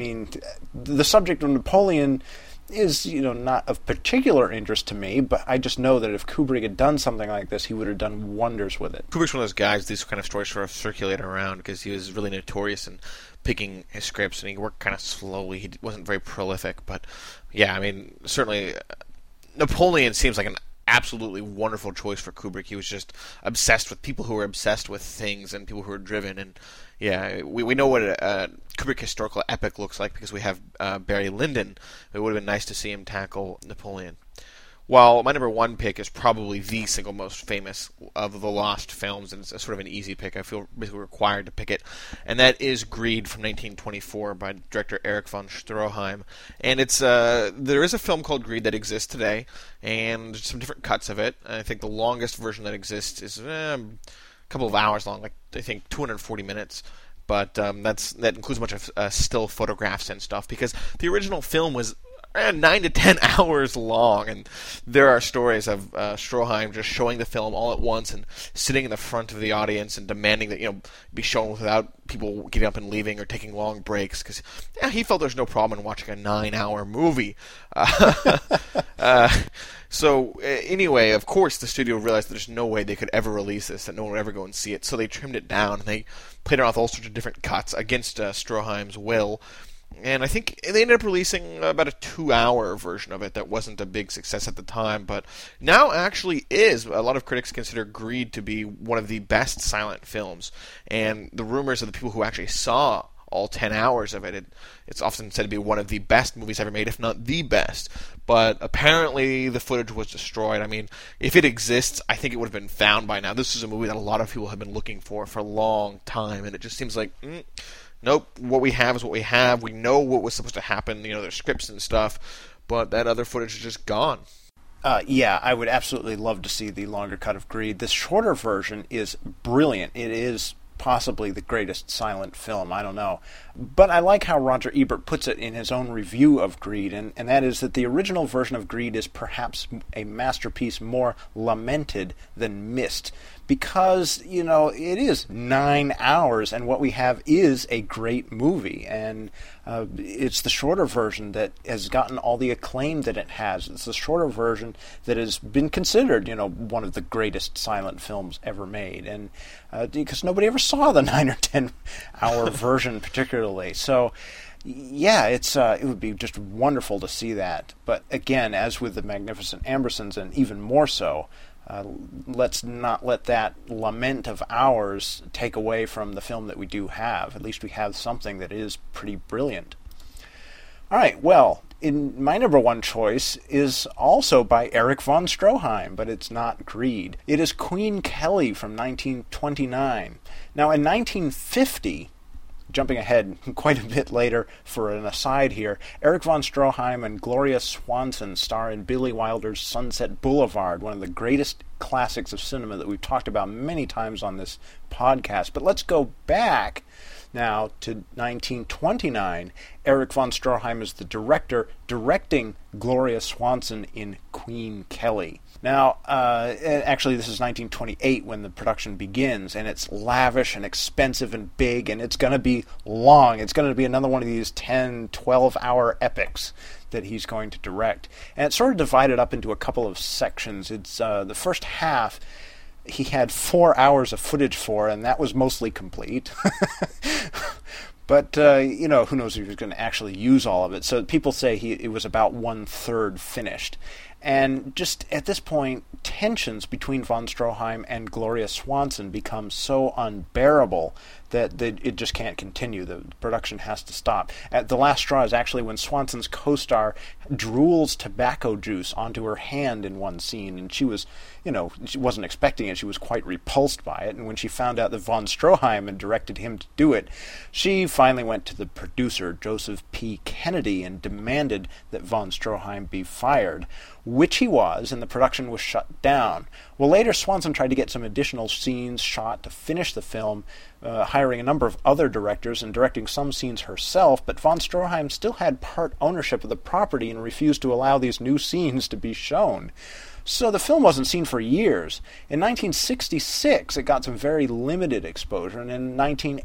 the subject of Napoleon is, not of particular interest to me, but I just know that if Kubrick had done something like this, he would have done wonders with it. Kubrick's one of those guys, these kind of stories sort of circulate around because he was really notorious in picking his scripts, and he worked kind of slowly. He wasn't very prolific, but yeah, certainly Napoleon seems like an absolutely wonderful choice for Kubrick. He was just obsessed with people who were obsessed with things and people who were driven. And yeah, we know what a Kubrick historical epic looks like because we have Barry Lyndon. It would have been nice to see him tackle Napoleon. While my number 1 pick is probably the single most famous of the Lost films, and it's a sort of an easy pick, I feel basically required to pick it, and that is Greed from 1924 by director Erich von Stroheim. And it's there is a film called Greed that exists today, and some different cuts of it. I think the longest version that exists is a couple of hours long, like I think 240 minutes. But that includes a bunch of still photographs and stuff, because the original film was 9 to 10 hours long, and there are stories of Stroheim just showing the film all at once and sitting in the front of the audience and demanding that be shown without people getting up and leaving or taking long breaks, because he felt there's no problem in watching a 9-hour movie. So anyway, of course, the studio realized that there's no way they could ever release this, that no one would ever go and see it, so they trimmed it down, and they played around with all sorts of different cuts against Stroheim's will. And I think they ended up releasing about a 2-hour version of it that wasn't a big success at the time, but now actually is. A lot of critics consider Greed to be one of the best silent films. And the rumors of the people who actually saw all 10 hours of it, it's often said to be one of the best movies ever made, if not the best. But apparently the footage was destroyed. If it exists, I think it would have been found by now. This is a movie that a lot of people have been looking for a long time, and it just seems like... Nope, what we have is what we have. We know what was supposed to happen, there's scripts and stuff, but that other footage is just gone. Yeah, I would absolutely love to see the longer cut of Greed. This shorter version is brilliant. It is possibly the greatest silent film, I don't know. But I like how Roger Ebert puts it in his own review of Greed, and that is that the original version of Greed is perhaps a masterpiece more lamented than missed, because, it is 9 hours, and what we have is a great movie, and it's the shorter version that has gotten all the acclaim that it has. It's the shorter version that has been considered, one of the greatest silent films ever made, and because nobody ever saw the 9 or 10 hour version particularly. So, yeah, it would be just wonderful to see that. But again, as with the Magnificent Ambersons, and even more so, let's not let that lament of ours take away from the film that we do have. At least we have something that is pretty brilliant. All right, well, my number one choice is also by Erich von Stroheim, but it's not Greed. It is Queen Kelly from 1929. Now, in 1950... jumping ahead quite a bit later for an aside here, Erich von Stroheim and Gloria Swanson star in Billy Wilder's Sunset Boulevard, one of the greatest classics of cinema that we've talked about many times on this podcast. But let's go back now to 1929. Erich von Stroheim is the director, directing Gloria Swanson in Queen Kelly. Now, actually, this is 1928 when the production begins, and it's lavish and expensive and big, and it's going to be long. It's going to be another one of these 10, 12-hour epics that he's going to direct. And it's sort of divided up into a couple of sections. It's the first half he had 4 hours of footage for, and that was mostly complete. But, who knows if he was going to actually use all of it. So people say it was about 1/3 finished. And just at this point, tensions between von Stroheim and Gloria Swanson become so unbearable that it just can't continue. The production has to stop. The last straw is actually when Swanson's co-star drools tobacco juice onto her hand in one scene, and she was, she wasn't expecting it. She was quite repulsed by it, and when she found out that von Stroheim had directed him to do it, she finally went to the producer, Joseph P. Kennedy, and demanded that von Stroheim be fired, which he was, and the production was shut down. Well, later Swanson tried to get some additional scenes shot to finish the film, hiring a number of other directors and directing some scenes herself, but von Stroheim still had part ownership of the property and refused to allow these new scenes to be shown. So the film wasn't seen for years. In 1966, it got some very limited exposure, and in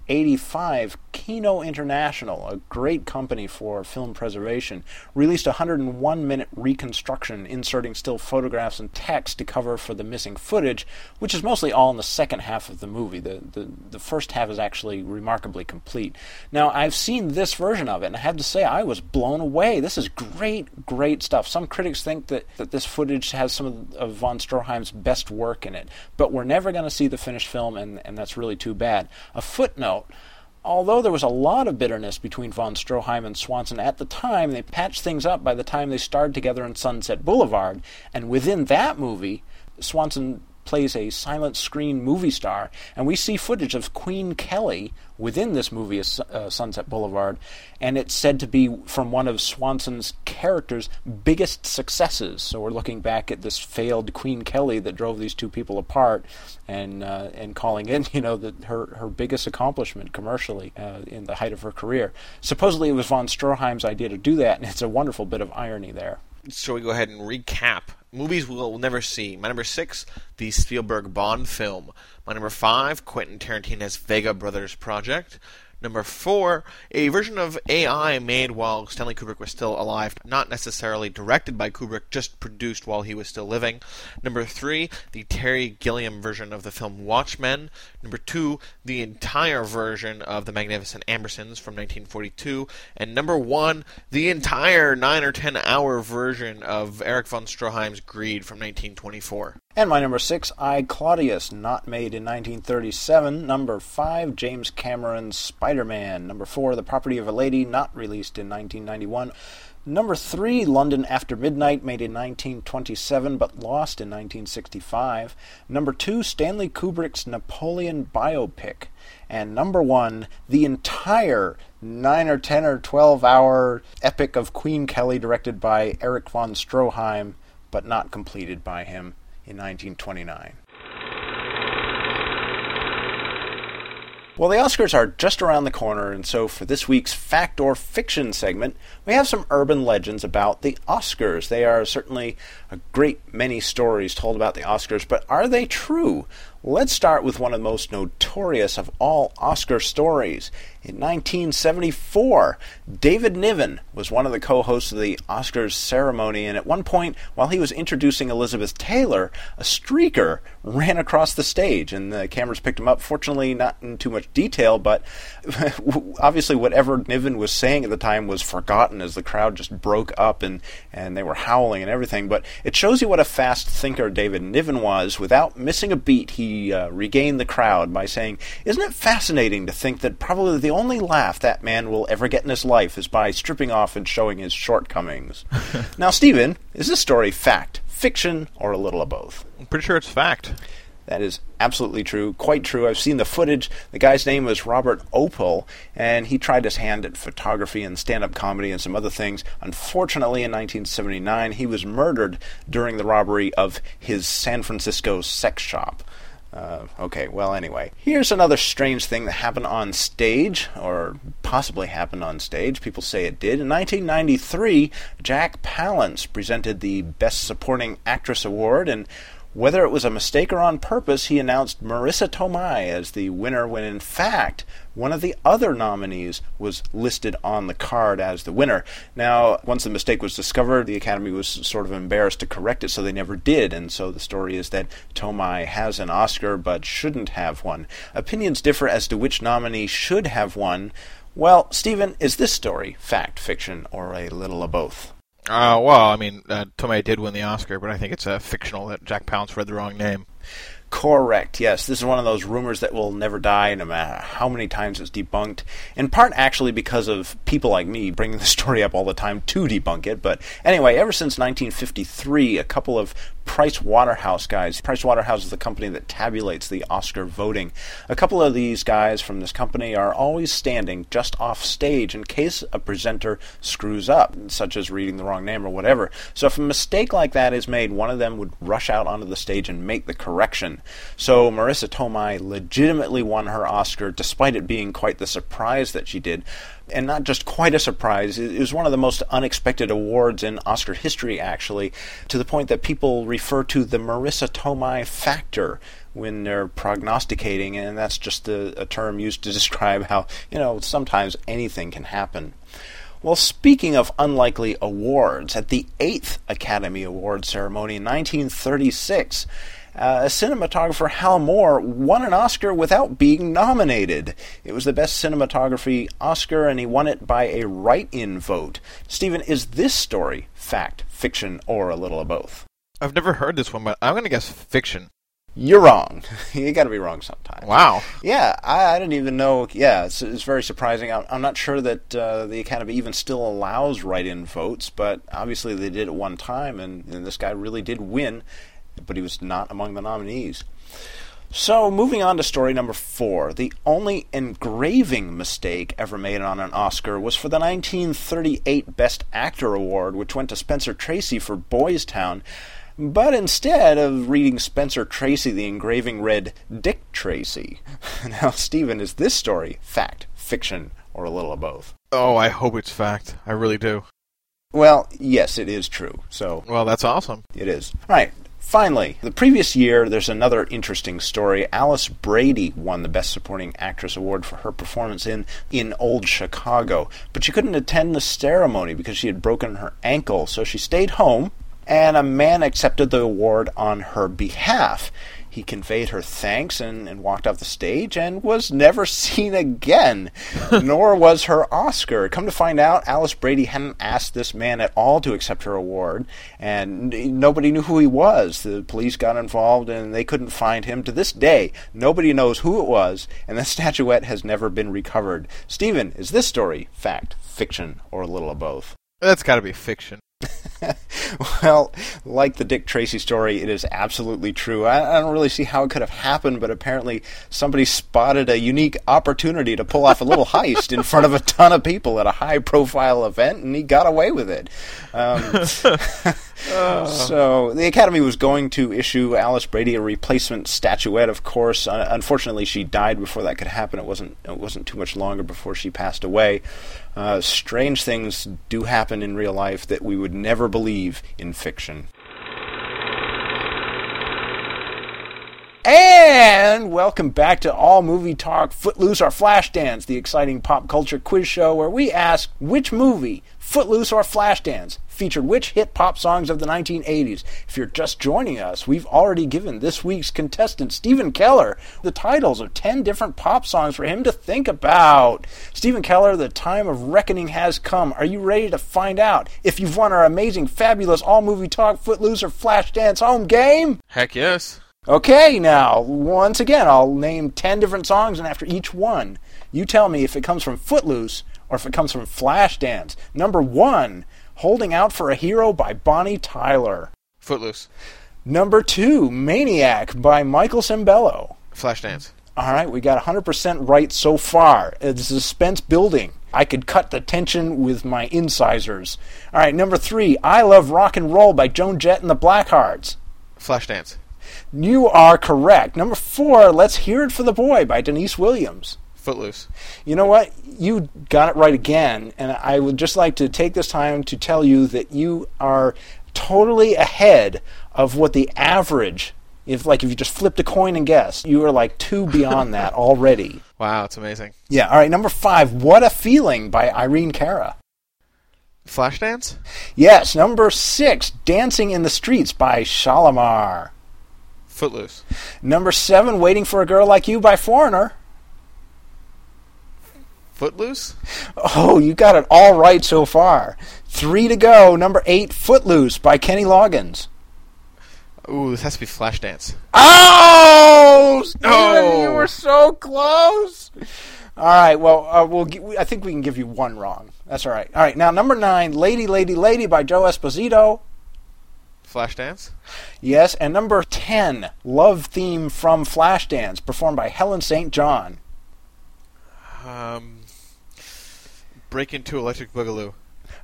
1985, Kino International, a great company for film preservation, released a 101-minute reconstruction inserting still photographs and text to cover for the missing footage, which is mostly all in the second half of the movie. The first half is actually remarkably complete. Now, I've seen this version of it, and I have to say I was blown away. This is great stuff. Some critics think that this footage has some of von Stroheim's best work in it, but we're never going to see the finished film, and that's really too bad. A footnote: although there was a lot of bitterness between von Stroheim and Swanson at the time, they patched things up by the time they starred together in Sunset Boulevard, and within that movie, Swanson plays a silent screen movie star, and we see footage of Queen Kelly within this movie, Sunset Boulevard, and it's said to be from one of Swanson's character's biggest successes. So we're looking back at this failed Queen Kelly that drove these two people apart, and calling it, her biggest accomplishment commercially in the height of her career. Supposedly it was von Stroheim's idea to do that, and it's a wonderful bit of irony there. So we go ahead and recap movies we'll never see. My number 6, the Spielberg Bond film. My number 5, Quentin Tarantino's Vega Brothers project. Number 4, a version of AI made while Stanley Kubrick was still alive, not necessarily directed by Kubrick, just produced while he was still living. Number 3, the Terry Gilliam version of the film Watchmen. Number 2, the entire version of The Magnificent Ambersons from 1942. And number 1, the entire 9 or 10 hour version of Erich von Stroheim's Greed from 1924. And my number 6, I, Claudius, not made in 1937. Number 5, James Cameron's Spider-Man. Number 4, The Property of a Lady, not released in 1991. Number 3, London After Midnight, made in 1927 but lost in 1965. Number 2, Stanley Kubrick's Napoleon biopic. And number 1, the entire 9 or 10 or 12 hour epic of Queen Kelly, directed by Erich von Stroheim, but not completed by him in 1929. Well, the Oscars are just around the corner, and so for this week's Fact or Fiction segment, we have some urban legends about the Oscars. They are certainly a great many stories told about the Oscars, but are they true? Let's start with one of the most notorious of all Oscar stories. In 1974, David Niven was one of the co-hosts of the Oscars ceremony, and at one point, while he was introducing Elizabeth Taylor, a streaker ran across the stage, and the cameras picked him up. Fortunately, not in too much detail, but obviously whatever Niven was saying at the time was forgotten as the crowd just broke up and they were howling and everything. But it shows you what a fast thinker David Niven was. Without missing a beat, he regained the crowd by saying, "Isn't it fascinating to think that probably the only laugh that man will ever get in his life is by stripping off and showing his shortcomings." Now, Stephen, is this story fact, fiction, or a little of both? I'm pretty sure it's fact. That is absolutely true, quite true. I've seen the footage. The guy's name was Robert Opel, and he tried his hand at photography and stand-up comedy and some other things. Unfortunately, in 1979, he was murdered during the robbery of his San Francisco sex shop. Okay, well, anyway. Here's another strange thing that happened on stage, or possibly happened on stage. People say it did. In 1993, Jack Palance presented the Best Supporting Actress Award, and whether it was a mistake or on purpose, he announced Marissa Tomei as the winner when, in fact, one of the other nominees was listed on the card as the winner. Now, once the mistake was discovered, the Academy was sort of embarrassed to correct it, so they never did, and so the story is that Tomei has an Oscar but shouldn't have one. Opinions differ as to which nominee should have one. Well, Stephen, is this story fact, fiction, or a little of both? Tomei did win the Oscar, but I think it's fictional that Jack Palance read the wrong name. Correct, yes. This is one of those rumors that will never die, no matter how many times it's debunked. In part, actually, because of people like me bringing the story up all the time to debunk it. But anyway, ever since 1953, a couple of Price Waterhouse guys. Price Waterhouse is the company that tabulates the Oscar voting. A couple of these guys from this company are always standing just off stage in case a presenter screws up, such as reading the wrong name or whatever. So if a mistake like that is made, one of them would rush out onto the stage and make the correction. So Marissa Tomei legitimately won her Oscar, despite it being quite the surprise that she did. And not just quite a surprise, it was one of the most unexpected awards in Oscar history, actually, to the point that people refer to the Marissa Tomei factor when they're prognosticating, and that's just a term used to describe how, sometimes anything can happen. Well, speaking of unlikely awards, at the 8th Academy Award ceremony in 1936, cinematographer Hal Moore won an Oscar without being nominated. It was the Best Cinematography Oscar, and he won it by a write-in vote. Stephen, is this story fact, fiction, or a little of both? I've never heard this one, but I'm going to guess fiction. You're wrong. You got to be wrong sometimes. Wow. Yeah, I didn't even know. Yeah, it's very surprising. I'm not sure that the Academy even still allows write-in votes, but obviously they did at one time, and this guy really did win, but he was not among the nominees. So, moving on to story number 4. The only engraving mistake ever made on an Oscar was for the 1938 Best Actor Award, which went to Spencer Tracy for Boys Town. But instead of reading Spencer Tracy, the engraving read Dick Tracy. Now, Stephen, is this story fact, fiction, or a little of both? Oh, I hope it's fact. I really do. Well, yes, it is true. Well, that's awesome. It is. All right. Finally, the previous year, there's another interesting story. Alice Brady won the Best Supporting Actress Award for her performance in Old Chicago. But she couldn't attend the ceremony because she had broken her ankle, so she stayed home, and a man accepted the award on her behalf. He conveyed her thanks and walked off the stage and was never seen again, nor was her Oscar. Come to find out, Alice Brady hadn't asked this man at all to accept her award, and nobody knew who he was. The police got involved, and they couldn't find him. To this day, nobody knows who it was, and the statuette has never been recovered. Stephen, is this story fact, fiction, or a little of both? That's got to be fiction. Well, like the Dick Tracy story, it is absolutely true. I don't really see how it could have happened, but apparently somebody spotted a unique opportunity to pull off a little heist in front of a ton of people at a high-profile event, and he got away with it. So the Academy was going to issue Alice Brady a replacement statuette, of course. Unfortunately, she died before that could happen. It wasn't too much longer before she passed away. Strange things do happen in real life that we would never believe in fiction. And welcome back to All Movie Talk Footloose or Flashdance, the exciting pop culture quiz show where we ask which movie, Footloose or Flashdance, featured which hit pop songs of the 1980s. If you're just joining us, we've already given this week's contestant, Stephen Keller, the titles of 10 different pop songs for him to think about. Stephen Keller, the time of reckoning has come. Are you ready to find out if you've won our amazing, fabulous All Movie Talk Footloose or Flashdance home game? Heck yes. Okay, now, once again, I'll name 10 different songs, and after each one, you tell me if it comes from Footloose or if it comes from Flashdance. Number 1, Holding Out for a Hero by Bonnie Tyler. Footloose. Number 2, Maniac by Michael Sembello. Flashdance. All right, we got 100% right so far. It's suspense building. I could cut the tension with my incisors. All right, number 3, I Love Rock and Roll by Joan Jett and the Blackhearts. Flashdance. You are correct. Number 4, Let's Hear It for the Boy by Denise Williams. Footloose. You know what? You got it right again, and I would just like to take this time to tell you that you are totally ahead of what the average, if you just flipped a coin and guessed, you are like 2 beyond that already. Wow, it's amazing. Yeah, all right, number 5, What a Feeling by Irene Cara. Flashdance? Yes, number 6, Dancing in the Streets by Shalimar. Footloose. Number 7, Waiting for a Girl Like You by Foreigner. Footloose? Oh, you got it all right so far. 3 to go. Number 8, Footloose by Kenny Loggins. Ooh, this has to be Flashdance. Oh! Steven, No! you were so close! All right, well, I think we can give you one wrong. That's all right. All right, now number 9, Lady, Lady, Lady by Joe Esposito. Flashdance? Yes, and number 10, Love Theme from Flashdance, performed by Helen St. John. Break Into Electric Boogaloo.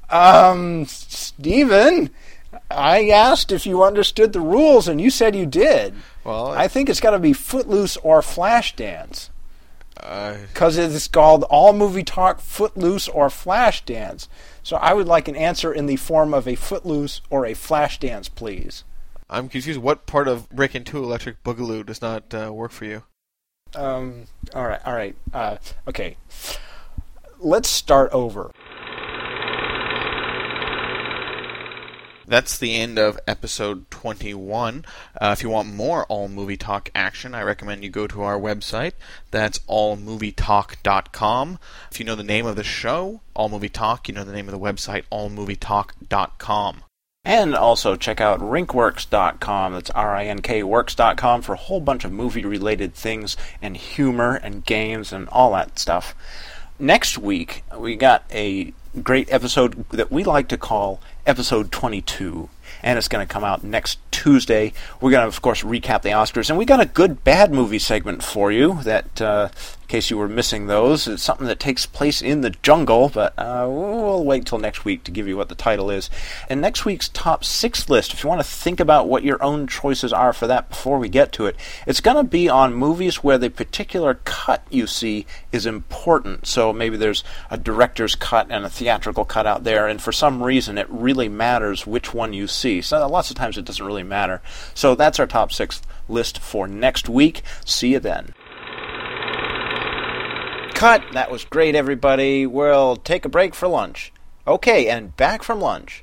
Steven, I asked if you understood the rules, and you said you did. Well, I think it's got to be Footloose or Flashdance. Because it's called All Movie Talk Footloose or Flashdance. So I would like an answer in the form of a Footloose or a Flashdance, please. I'm confused. What part of Break Into Electric Boogaloo does not work for you? All right. Okay. Let's start over. That's the end of episode 21. If you want more All Movie Talk action, I recommend you go to our website. That's allmovietalk.com. If you know the name of the show, All Movie Talk, you know the name of the website, allmovietalk.com. And also check out rinkworks.com. That's rinkworks.com for a whole bunch of movie-related things and humor and games and all that stuff. Next week, we got a great episode that we like to call episode 22, and it's going to come out next Tuesday. We're going to, of course, recap the Oscars, and we got a good bad movie segment for you that, in case you were missing those, it's something that takes place in the jungle, but we'll wait till next week to give you what the title is. And next week's top 6 list, if you want to think about what your own choices are for that before we get to it, it's going to be on movies where the particular cut you see is important. So maybe there's a director's cut and a theatrical cut out there, and for some reason it really matters which one you see. So lots of times it doesn't really matter. So that's our top 6 list for next week. See you then. Cut! That was great, everybody. We'll take a break for lunch. Okay, and back from lunch.